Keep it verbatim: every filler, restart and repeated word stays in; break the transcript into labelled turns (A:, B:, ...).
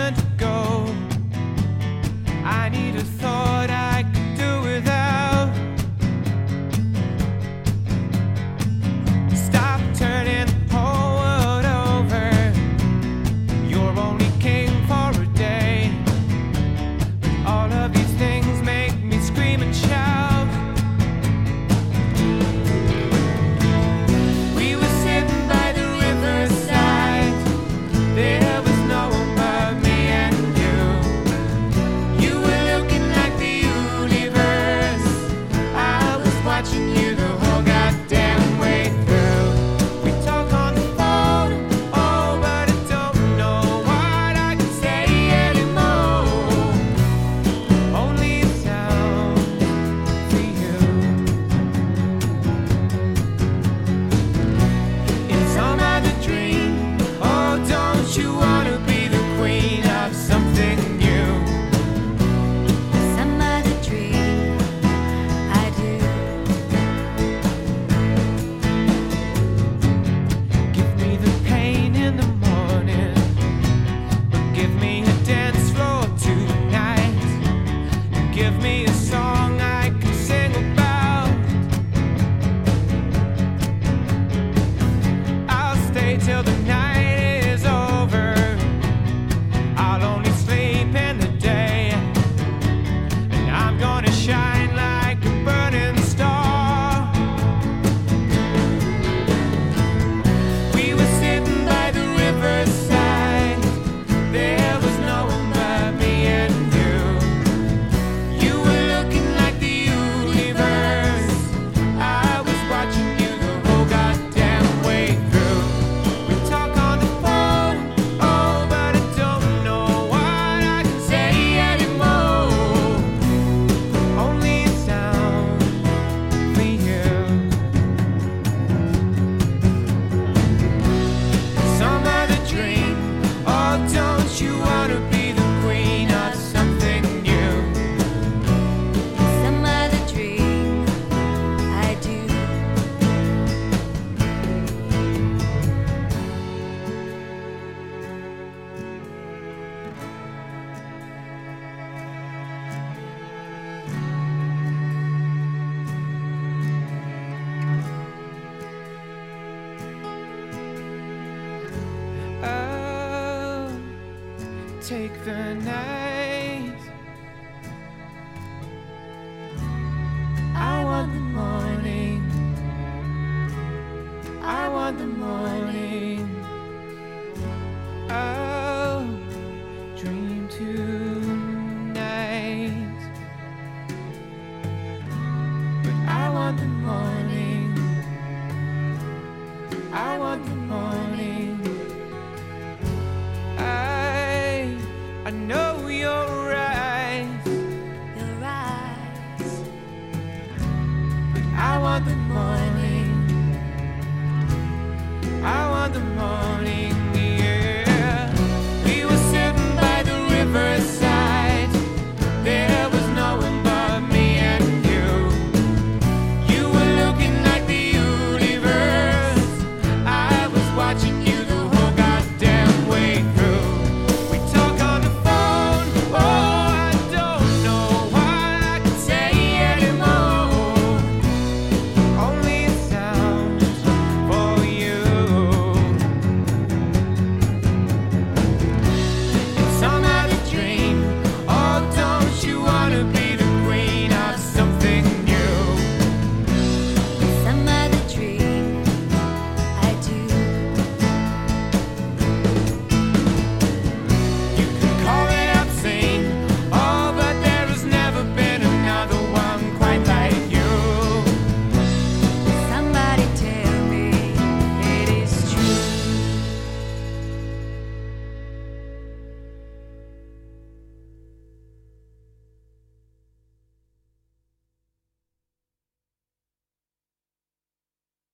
A: reason to go. I need a thought I could do without. Stop turning the whole world over. You're only king for a day. But all of these things make me scream and shout. We were sitting by the riverside. There was no one but me and you. You were looking like the universe. I was watching you the whole goddamn way through. We talk on the phone, oh, but I don't know what I can say anymore. Only a sound for you. In some other dream, oh, don't you wanna be the queen of something new?
B: Some other dream, I do.
A: Give me the pain in the morning, but give me a dance floor tonight. Give me a song I can sing about. I'll stay till the night is over. I'll only sleep in the day, and I'm gonna shine like a burning star. We were sitting by the riverside. There was no one but me and you. You were looking like the universe. I was watching you the whole goddamn way through. We talk on the phone, oh, but I don't know what I can say anymore. Only a sound for you. Some other dream, oh, don't you wanna be the queen of something new?
B: Some other dream, I do.
A: Oh, take the night